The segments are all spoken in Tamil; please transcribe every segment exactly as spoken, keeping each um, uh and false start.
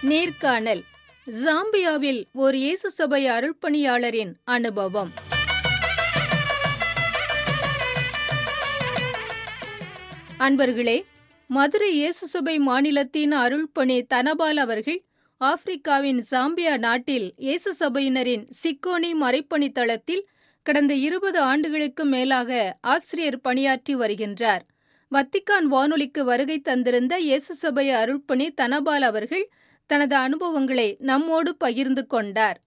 நேர்காணல் ஜாம்பியாவில் ஒரு இயேசு சபை அருள்பணியாளரின் அனுபவம். அன்பர்களே, மதுரை இயேசு சபை மாநிலத்தின் அருள்பணி தனபால் அவர்கள் ஆப்பிரிக்காவின் ஜாம்பியா நாட்டில் இயேசு சபையினரின் சிக்கோனி மறைப்பணி தளத்தில் கடந்த இருபது ஆண்டுகளுக்கு மேலாக ஆசிரியர் பணியாற்றி வருகின்றார். வத்திக்கான் வானொலிக்கு வருகை தந்திருந்த இயேசு சபை அருள்பணி தனபால் அவர்கள் தனது அனுபவங்களை நம்மோடு பகிர்ந்து கொண்டார்.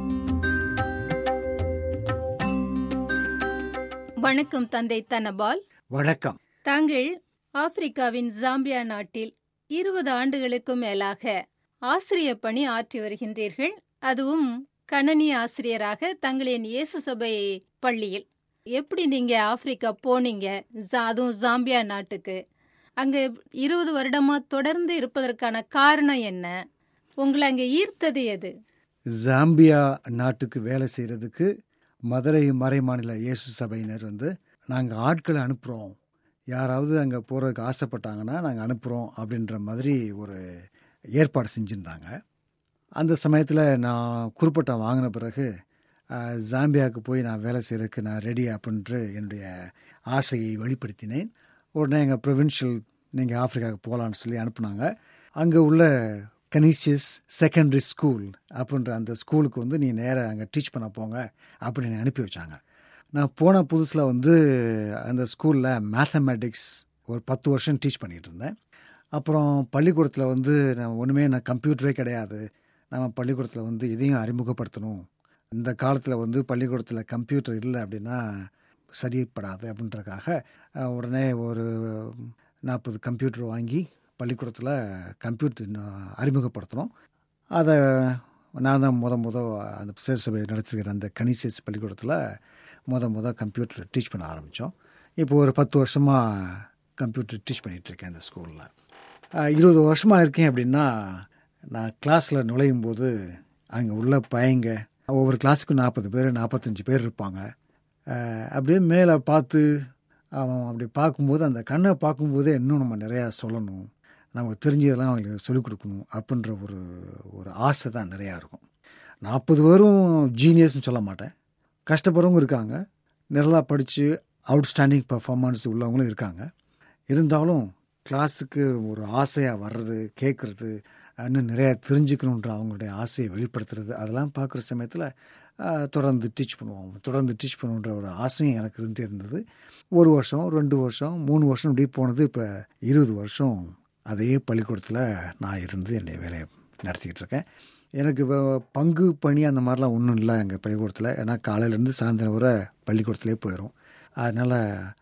வணக்கம் தந்தை தனபால். வணக்கம். தாங்கள் ஆப்பிரிக்காவின் ஜாம்பியா நாட்டில் இருபது ஆண்டுகளுக்கு மேலாக ஆசிரிய பணி ஆற்றி வருகின்றீர்கள். அதுவும் கணனி ஆசிரியராக தங்களின் இயேசு சபை பள்ளியில். எப்படி நீங்க ஆப்பிரிக்கா போனீங்க, அதுவும் ஜாம்பியா நாட்டுக்கு? அங்க இருபது வருடமா தொடர்ந்து இருப்பதற்கான காரணம் என்ன? உங்களை அங்க ஈர்த்தது எது? ஜாம்பியா நாட்டுக்கு வேலை செய்யறதுக்கு மதுரை மறை மாநில இயேசு சபையினர் வந்து நாங்கள் ஆட்களை அனுப்புகிறோம், யாராவது அங்கே போகிறதுக்கு ஆசைப்பட்டாங்கன்னா நாங்கள் அனுப்புகிறோம் அப்படின்ற மாதிரி ஒரு ஏற்பாடு செஞ்சுருந்தாங்க. அந்த சமயத்தில் நான் குறிப்பிட்டம் வாங்கின பிறகு ஜாம்பியாவுக்கு போய் நான் வேலை செய்கிறதுக்கு நான் ரெடி அப்படின்ட்டு என்னுடைய ஆசையை வெளிப்படுத்தினேன். உடனே எங்கள் ப்ரொவின்ஷியல் நீங்கள் ஆப்பிரிக்காவுக்கு போகலான்னு சொல்லி அனுப்புனாங்க. அங்கே உள்ள கனீசியஸ் செகண்டரி ஸ்கூல் அப்படின்ற அந்த ஸ்கூலுக்கு வந்து நீ நேராக அங்கே டீச் பண்ண போங்க அப்படின்னு அனுப்பி வச்சாங்க. நான் போன புதுசில் வந்து அந்த ஸ்கூலில் மேத்தமேட்டிக்ஸ் ஒரு பத்து வருஷம் டீச் பண்ணிகிட்டு இருந்தேன். அப்புறம் பள்ளிக்கூடத்தில் வந்து நான் ஒன்றுமே நான் கம்ப்யூட்டரே கிடையாது, நம்ம பள்ளிக்கூடத்தில் வந்து இதையும் அறிமுகப்படுத்தணும், இந்த காலத்தில் வந்து பள்ளிக்கூடத்தில் கம்ப்யூட்டர் இல்லை அப்படின்னா சரிப்படாது அப்படின்றதுக்காக உடனே ஒரு நாற்பது கம்ப்யூட்டர் வாங்கி பள்ளிக்கூடத்தில் கம்ப்யூட்டர் அறிமுகப்படுத்தணும். அதை நான் தான் முத முத அந்த சேசபை நடத்திருக்கிற அந்த கனிசியஸ் பள்ளிக்கூடத்தில் முத முத கம்ப்யூட்டர் டீச் பண்ண ஆரம்பித்தோம். இப்போ ஒரு பத்து வருஷமாக கம்ப்யூட்டர் டீச் பண்ணிகிட்ருக்கேன் இந்த ஸ்கூலில். இருபது வருஷமாக இருக்கேன் அப்படின்னா நான் கிளாஸில் நுழையும் போது அங்கே உள்ள பையங்க ஒவ்வொரு கிளாஸுக்கும் நாற்பது பேர் நாற்பத்தஞ்சு பேர் இருப்பாங்க. அப்படியே மேலே பார்த்து அவன் அப்படி பார்க்கும்போது அந்த கண்ணை பார்க்கும்போதே இன்னும் நம்ம நிறையா சொல்லணும், நமக்கு தெரிஞ்சதெல்லாம் அவங்களுக்கு சொல்லிக் கொடுக்கணும் அப்படின்ற ஒரு ஒரு ஆசை தான் நிறையா இருக்கும். நாற்பது பேரும் ஜீனியஸ்ன்னு சொல்ல மாட்டேன், கஷ்டப்படுறவங்க இருக்காங்க, நல்லா படித்து அவுட்ஸ்டாண்டிங் பர்ஃபார்மன்ஸ் உள்ளவங்களும் இருக்காங்க. இருந்தாலும் கிளாஸுக்கு ஒரு ஆசையாக வர்றது, கேட்குறது, இன்னும் நிறையா தெரிஞ்சுக்கணுன்ற அவங்களுடைய ஆசையை வெளிப்படுத்துறது, அதெல்லாம் பார்க்குற சமயத்தில் தொடர்ந்து டீச் பண்ணுவோம். தொடர்ந்து டீச் பண்ணுன்ற ஒரு ஆசையும் எனக்கு இருந்தே இருந்தது. ஒரு வருஷம், ரெண்டு வருஷம், மூணு வருஷம் இப்படி போனது. இப்போ இருபது வருஷம் அதே பள்ளிக்கூடத்தில் நான் இருந்து என்னுடைய வேலையை நடத்திக்கிட்டு இருக்கேன். எனக்கு பங்கு பணி அந்த மாதிரிலாம் ஒன்றும் இல்லை எங்கள் பள்ளிக்கூடத்தில். ஏன்னா காலையிலேருந்து சாயந்தரம் வரை பள்ளிக்கூடத்துலேயே போயிடும். அதனால்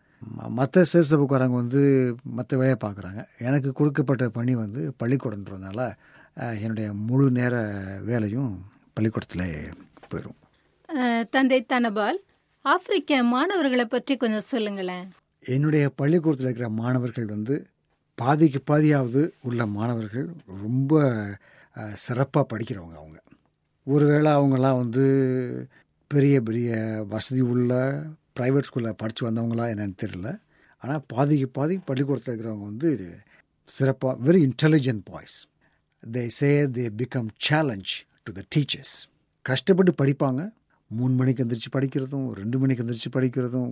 மற்ற சேசபுக்காரங்க வந்து மற்ற வேலையை பார்க்குறாங்க. எனக்கு கொடுக்கப்பட்ட பணி வந்து பள்ளிக்கூடன்றதுனால என்னுடைய முழு நேர வேலையும் பள்ளிக்கூடத்தில் போயிடும். தந்தை தனபால், ஆப்பிரிக்க மாணவர்களை பற்றி கொஞ்சம் சொல்லுங்களேன். என்னுடைய பள்ளிக்கூடத்தில் இருக்கிற மாணவர்கள் வந்து பாதிக்கு பாதியாவது உள்ள மாணவர்கள் ரொம்ப சிறப்பாக படிக்கிறவங்க. அவங்க ஒருவேளை அவங்களாம் வந்து பெரிய பெரிய வசதி உள்ள ப்ரைவேட் ஸ்கூலில் படித்து வந்தவங்களா என்னன்னு தெரியல. ஆனால் பாதிக்கு பாதி பள்ளிக்கூடத்தில் இருக்கிறவங்க வந்து சிறப்பாக very intelligent boys. They say they become challenge to the teachers. கஷ்டப்பட்டு படிப்பாங்க. மூணு மணிக்கு எந்திரிச்சு படிக்கிறதும் ரெண்டு மணிக்கு எந்திரிச்சு படிக்கிறதும்,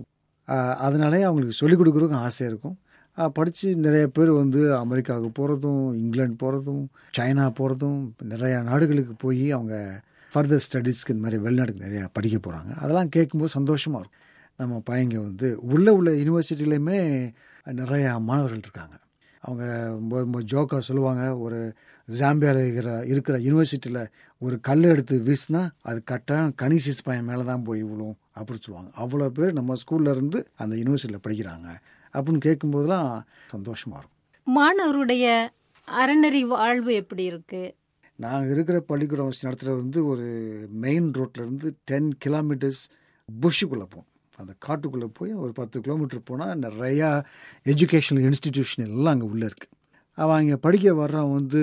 அதனாலே அவங்களுக்கு சொல்லிக் கொடுக்குறதுக்கும் ஆசையாக இருக்கும். படித்து நிறைய பேர் வந்து அமெரிக்காவுக்கு போகிறதும், இங்கிலாந்து போகிறதும், சைனா போகிறதும், நிறையா நாடுகளுக்கு போய் அவங்க ஃபர்தர் ஸ்டடீஸ்க்கு இந்த மாதிரி வெளிநாட்டுக்கு நிறையா படிக்க போகிறாங்க. அதெல்லாம் கேட்கும்போது சந்தோஷமாக இருக்கும். நம்ம பையங்க வந்து உள்ள உள்ள யூனிவர்சிட்டிலையுமே நிறையா மாணவர்கள் இருக்காங்க. அவங்க ரொம்ப ஜோக்காக சொல்லுவாங்க, ஒரு ஜாம்பியாவில் இருக்கிற இருக்கிற யூனிவர்சிட்டியில் ஒரு கல் எடுத்து வீசினா அது கட்டாயம் கனிசியஸ் பையன் மேலே தான் போய் விழும் அப்படின்னு சொல்லுவாங்க. அவ்வளோ பேர் நம்ம ஸ்கூலில் இருந்து அந்த யூனிவர்சிட்டியில் படிக்கிறாங்க அப்படின்னு கேட்கும்போதெல்லாம் சந்தோஷமாக இருக்கும். மாணவருடைய அறநெறி வாழ்வு எப்படி இருக்கு? நாங்கள் இருக்கிற பள்ளிக்கூடம் நடத்துகிறது வந்து ஒரு மெயின் ரோட்லேருந்து டென் கிலோமீட்டர்ஸ் புஷ்ஷுக்குள்ளே போகும். அந்த காட்டுக்குள்ளே போய் ஒரு பத்து கிலோமீட்டர் போனால் நிறையா எஜுகேஷனல் இன்ஸ்டிடியூஷன் எல்லாம் அங்கே உள்ளே இருக்குது. அவன் அங்கே படிக்க வர்றவன் வந்து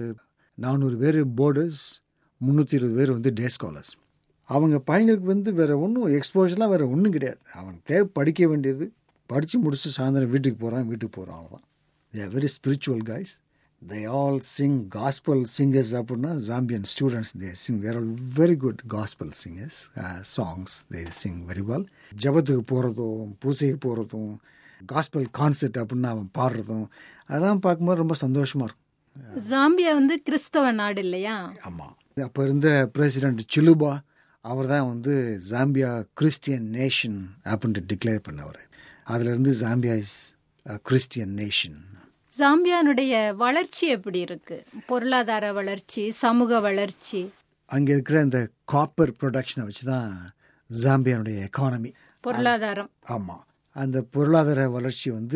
நானூறு பேர் போர்டர்ஸ், முந்நூற்றி இருபது பேர் வந்து டே ஸ்காலர்ஸ். அவங்க பையங்களுக்கு வந்து வேறு ஒன்றும் எக்ஸ்போஷர்லாம் வேறு ஒன்றும் கிடையாது. அவன் தேவை படிக்க வேண்டியது, படித்து முடிச்சு சாயந்தரம் வீட்டுக்கு போகிறான், வீட்டுக்கு போகிறான், அவ்வளோதான். They are very spiritual guys. they all sing gospel singers அப்படின்னா Zambian students they sing. They are very good gospel singers. Uh, songs they sing very well. ஜபத்துக்கு போகிறதும் பூசைக்கு போகிறதும் காஸ்பல் கான்சர்ட் அப்படின்னு அவன் பாடுறதும் அதெல்லாம் பார்க்கும்போது ரொம்ப சந்தோஷமாக இருக்கும். ஜாம்பியா வந்து கிறிஸ்தவ நாடு இல்லையா? ஆமாம். அப்போ இருந்த பிரசிடென்ட் சிலுபா அவர் தான் வந்து ஜாம்பியா கிறிஸ்டியன் நேஷன் அப்படின்ட்டு டிக்ளேர் பண்ணவர். அதுலேருந்து ஜாம்பியா இஸ் கிறிஸ்டியன் நேஷன். ஜாம்பியானுடைய வளர்ச்சி எப்படி இருக்கு? பொருளாதார வளர்ச்சி, சமூக வளர்ச்சி? அங்கே இருக்கிற இந்த காப்பர் ப்ரொடக்ஷனை வச்சு தான் ஜாம்பியானுடைய எக்கானமி, பொருளாதாரம். ஆமாம். அந்த பொருளாதார வளர்ச்சி வந்து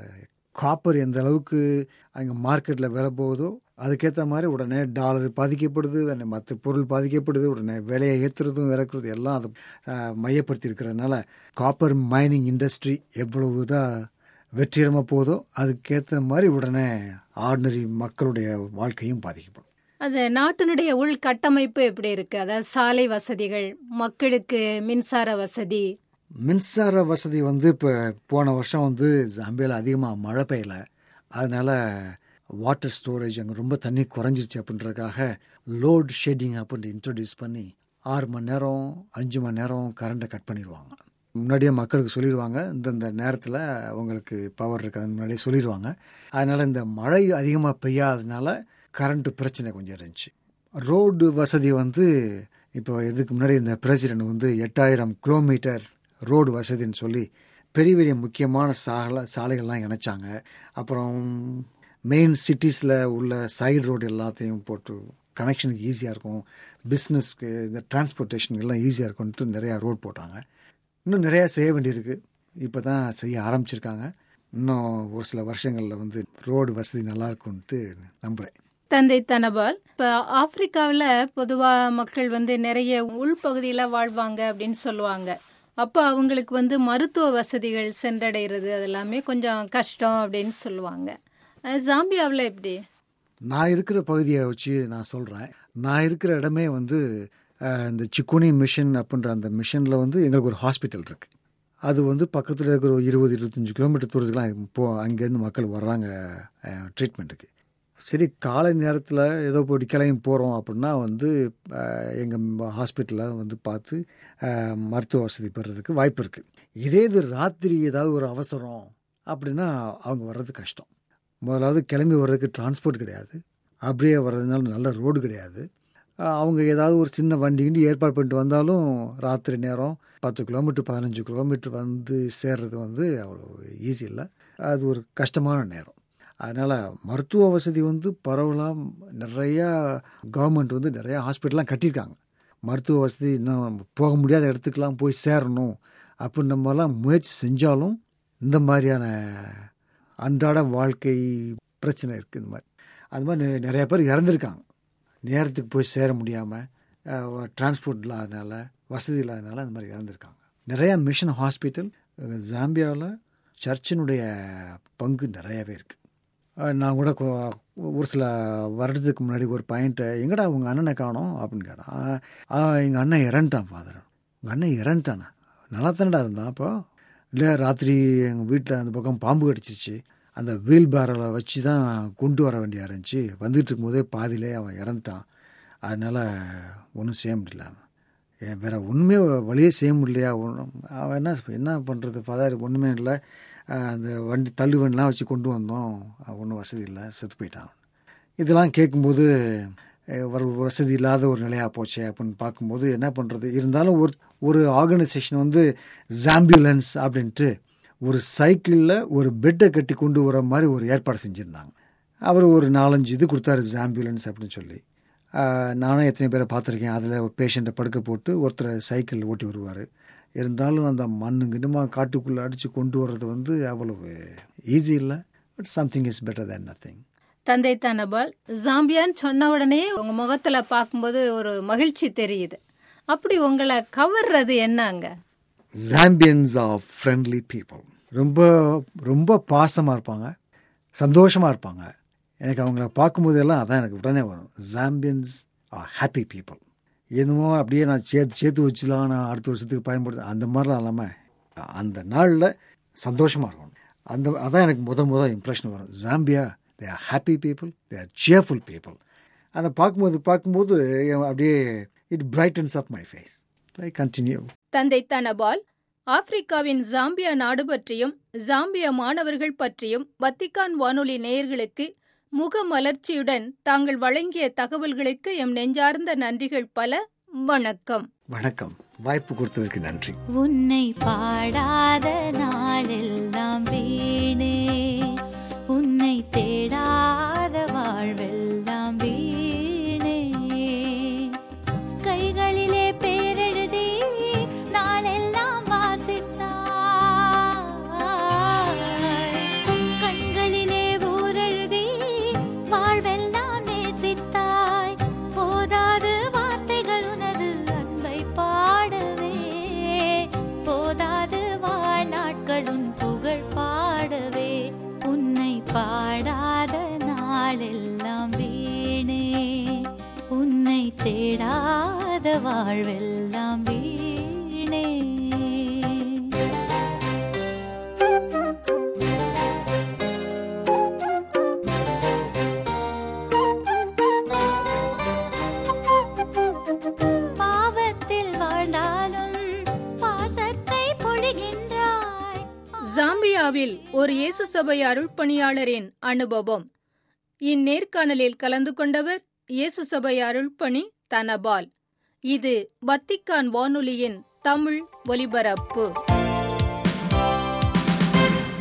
காப்பர் எந்த அளவுக்கு அங்கே மார்க்கெட்டில் விலை போகுதோ அதுக்கேற்ற மாதிரி உடனே டாலர் பாதிக்கப்படுது, உடனே மற்ற பொருள் பாதிக்கப்படுது, உடனே விலையை ஏற்றுறதும் இறக்குறது எல்லாம் அதை மையப்படுத்தி இருக்கிறதுனால காப்பர் மைனிங் இண்டஸ்ட்ரி எவ்வளவு தான் வெற்றிகரமாக போதோ அதுக்கேற்ற மாதிரி உடனே ஆர்டினரி மக்களுடைய வாழ்க்கையும் பாதிக்கப்படும். அது நாட்டினுடைய உள்கட்டமைப்பு எப்படி இருக்கு? அதாவது சாலை வசதிகள், மக்களுக்கு மின்சார வசதி. மின்சார வசதி வந்து இப்போ போன வருஷம் வந்து ஜாம்பியாவில் அதிகமாக மழை பெய்யலை, அதனால வாட்டர் ஸ்டோரேஜ் அங்கே ரொம்ப தண்ணி குறைஞ்சிருச்சு அப்படின்றதுக்காக லோட் ஷெட்டிங் அப்படின்ட்டு இன்ட்ரடியூஸ் பண்ணி ஆறு மணி நேரம் அஞ்சு மணி நேரம் கரண்ட்டை கட் பண்ணிடுவாங்க. முன்னாடியே மக்களுக்கு சொல்லிடுவாங்க இந்தந்த நேரத்தில் அவங்களுக்கு பவர் இருக்காதுன்னு முன்னாடியே சொல்லிடுவாங்க. அதனால் இந்த மழை அதிகமாக பெய்யாததுனால கரண்ட்டு பிரச்சனை கொஞ்சம் இருந்துச்சு. ரோடு வசதி வந்து இப்போ இதுக்கு முன்னாடி இந்த பிரசிடென்ட் வந்து எட்டாயிரம் கிலோமீட்டர் ரோடு வசதின்னு சொல்லி பெரிய பெரிய முக்கியமான சாலை சாலைகள்லாம் இணைச்சாங்க. அப்புறம் மெயின் சிட்டிஸில் உள்ள சைடு ரோடு எல்லாத்தையும் போட்டு கனெக்ஷனுக்கு ஈஸியாக இருக்கும், பிஸ்னஸ்க்கு இந்த டிரான்ஸ்போர்ட்டேஷனுக்கு எல்லாம் ஈஸியாக இருக்கும்ட்டு நிறையா ரோடு போட்டாங்க. இன்னும் நிறையா செய்ய வேண்டியிருக்கு, இப்போ தான் செய்ய ஆரம்பிச்சிருக்காங்க. இன்னும் ஒரு சில வருஷங்களில் வந்து ரோடு வசதி நல்லா இருக்கும்ட்டு நம்புகிறேன். தந்தை தனபால், இப்போ ஆப்பிரிக்காவில் பொதுவாக மக்கள் வந்து நிறைய உள்பகுதியில் வாழ்வாங்க அப்படின்னு சொல்லுவாங்க. அப்போ அவங்களுக்கு வந்து மருத்துவ வசதிகள் சென்றடைகிறது அதெல்லாமே கொஞ்சம் கஷ்டம் அப்படின்னு சொல்லுவாங்க. ஜாம்பியாவில் எப்படி? நான் இருக்கிற பகுதியை வச்சு நான் சொல்கிறேன். நான் இருக்கிற இடமே வந்து இந்த சிக்கோனி மிஷன் அப்படின்ற அந்த மிஷனில் வந்து எங்களுக்கு ஒரு ஹாஸ்பிட்டல் இருக்குது. அது வந்து பக்கத்தில் இருக்கிற ஒரு இருபது இருபத்தஞ்சி கிலோமீட்டர் தூரத்துக்குலாம் இப்போ அங்கேருந்து மக்கள் வர்றாங்க ட்ரீட்மெண்ட்டுக்கு. சரி, காலை நேரத்தில் ஏதோ போய் கிளம்பி போகிறோம் அப்படின்னா வந்து எங்கள் ஹாஸ்பிட்டலில் வந்து பார்த்து மருத்துவ வசதி பெறதுக்கு வாய்ப்பு இருக்குது. இதே இது ராத்திரி ஏதாவது ஒரு அவசரம் அப்படின்னா அவங்க வர்றது கஷ்டம். முதலாவது கிளம்பி வர்றதுக்கு டிரான்ஸ்போர்ட் கிடையாது, அப்படியே வர்றதுனால நல்ல ரோடு கிடையாது. அவங்க ஏதாவது ஒரு சின்ன வண்டி கிண்டி ஏற்பாடு பண்ணிட்டு வந்தாலும் ராத்திரி நேரம் பத்து கிலோமீட்டர் பதினஞ்சு கிலோமீட்டர் வந்து சேர்றது வந்து அவ்வளோ ஈஸி இல்லை, அது ஒரு கஷ்டமான நேரம். அதனால் மருத்துவ வசதி வந்து பரவலாம். நிறையா கவர்மெண்ட் வந்து நிறையா ஹாஸ்பிட்டல்லாம் கட்டியிருக்காங்க. மருத்துவ வசதி இன்னும் போக முடியாத இடத்துக்கெலாம் போய் சேரணும் அப்படின்னு நம்மலாம் முயற்சி செஞ்சாலும் இந்த மாதிரியான அன்றாட வாழ்க்கை பிரச்சனை இருக்குது. இந்த மாதிரி அது மாதிரி நிறையா பேர் இறந்துருக்காங்க, நேரத்துக்கு போய் சேர முடியாமல், டிரான்ஸ்போர்ட் இல்லாதனால, வசதி இல்லாதனால அந்த மாதிரி இறந்துருக்காங்க. நிறையா மிஷன் ஹாஸ்பிட்டல் ஜாம்பியாவில் சர்ச்சினுடைய பங்கு நிறையாவே இருக்குது. நான் கூட ஒரு சில வருடத்துக்கு முன்னாடி ஒரு பையன்ட்ட எங்கடா உங்கள் அண்ணனை காணோம் அப்படின்னு கேட்டான். எங்கள் அண்ணன் இறந்துட்டான் ஃபாதர். உங்கள் அண்ணன் இறந்துட்டானா? நல்லா தானடா இருந்தான். அப்போ இல்லை, ராத்திரி எங்கள் வீட்டில் அந்த பக்கம் பாம்பு கடிச்சிச்சு, அந்த வீல் பேரில் வச்சு தான் கொண்டு வர வேண்டியா இருந்துச்சு, வந்துட்டு இருக்கும்போதே பாதியிலே அவன் இறந்துட்டான், அதனால் ஒன்றும் செய்ய முடியல, வேறு ஒன்றுமே வழியே செய்ய முடியலையா? அவன் என்ன என்ன பண்ணுறது ஃபாதர், ஒன்றுமே இல்லை, அந்த வண்டி தள்ளு வண்டிலாம் வச்சு கொண்டு வந்தோம், ஒன்றும் வசதி இல்லை, செத்து போயிட்டான். இதெல்லாம் கேட்கும்போது ஒரு வசதி இல்லாத ஒரு நிலையாக போச்சு அப்படின்னு பார்க்கும்போது என்ன பண்ணுறது. இருந்தாலும் ஒரு ஒரு ஆர்கனைசேஷன் வந்து ஜாம்பியுலன்ஸ் அப்படின்ட்டு ஒரு சைக்கிளில் ஒரு பெட்டை கட்டி கொண்டு வர மாதிரி ஒரு ஏற்பாடு செஞ்சுருந்தாங்க. அவர் ஒரு நாலஞ்சு இது கொடுத்தாரு ஜாம்பியுலன்ஸ் அப்படின்னு சொல்லி. நானும் எத்தனை பேரை பார்த்துருக்கேன். அதில் ஒரு பேஷண்ட்டை படுக்க போட்டு ஒருத்தரை சைக்கிள் ஓட்டி வருவார். இருந்தாலும் அந்த மண்ணு கிட்டமா காட்டுக்குள்ளே அடித்து கொண்டு வர்றது வந்து அவ்வளவு ஈஸி இல்லை. But something is better than nothing. தந்தை தனபால், ஜாம்பியான்னு சொன்ன உடனே உங்கள் முகத்தில் பார்க்கும்போது ஒரு மகிழ்ச்சி தெரியுது. அப்படி உங்களை கவர்றது என்னங்க? Zambians are friendly people. ரொம்ப ரொம்ப பாசமாக இருப்பாங்க, சந்தோஷமாக இருப்பாங்க. எனக்கு அவங்கள பார்க்கும்போதெல்லாம் அதான் எனக்கு உடனே வரும். Zambians are happy people. என்னமோ அப்படியே நான் சேர்த்து சேர்த்து வச்சுலாம் நான் அடுத்த வருஷத்துக்கு பயன்படுத்த அந்த மாதிரிலாம் இல்லாமல் அந்த நாளில் சந்தோஷமாக இருக்கணும். அந்த அதான் எனக்கு முத முத இம்ப்ரெஷன் வரும். Zambia they are happy people, they are cheerful people. அதை பார்க்கும்போது பார்க்கும்போது அப்படியே it brightens up my face. I continue. தந்தை தனபால் ஆப்பிரிக்காவின் ஜாம்பியா நாடு பற்றியும் ஜாம்பியா மாணவர்கள் பற்றியும் வத்திக்கான் வானொலி நேயர்களுக்கு முகமலர்ச்சியுடன் தாங்கள் வழங்கிய தகவல்களுக்கு எம் நெஞ்சார்ந்த நன்றிகள் பல. வணக்கம். வணக்கம். வாய்ப்பு கொடுத்ததுக்கு நன்றி. உன்னை பாடாத நாளெல்லாம் வீணே, உன்னை தேடாத வாழ்வெல்லாம் வீணே. கைகளிலே பேரெழுதி நாளெல்லாம் வாசித்தாய், கண்களிலே ஊரெழுதி வாழ்வெல்லாம் நேசித்தாய். போதாது வார்த்தைகள் உனது அன்பை பாடவே, போதாது வாழ்நாட்களும் புகழ் பாடவே. உன்னை பாடாத நாளெல்லாம் வீணே, உன்னை தேடாத வாழ்வெல்லாம் வீணே. பாவத்தில் வாழ்ந்தாலும் பாசத்தை பொழிகின்றாய். ஜாம்பியாவில் ஒரு இயேசு சபை அருள்பணியாளரின் அனுபவம். இந்நேர்காணலில் கலந்து கொண்டவர் இயேசு சபை அருள்பணி தனபால். இது வத்திக்கான் வானொலியின் தமிழ் ஒலிபரப்பு.